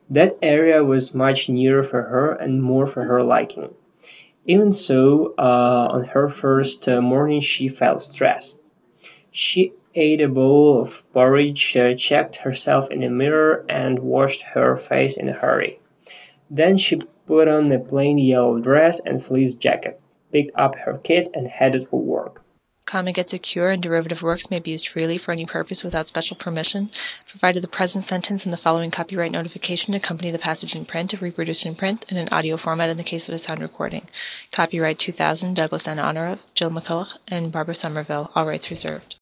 That area was much nearer for her and more for her liking. Even so, on her first morning she felt stressed. She ate a bowl of porridge, checked herself in the mirror, and washed her face in a hurry. Then she put on a plain yellow dress and fleece jacket, picked up her kit, and headed for work. Comma gets secure and derivative works may be used freely for any purpose without special permission, provided the present sentence and the following copyright notification accompany the passage in print if reproduced in print in an audio format in the case of a sound recording. Copyright 2000, Douglas N. Honor of Jill McCulloch and Barbara Somerville, all rights reserved.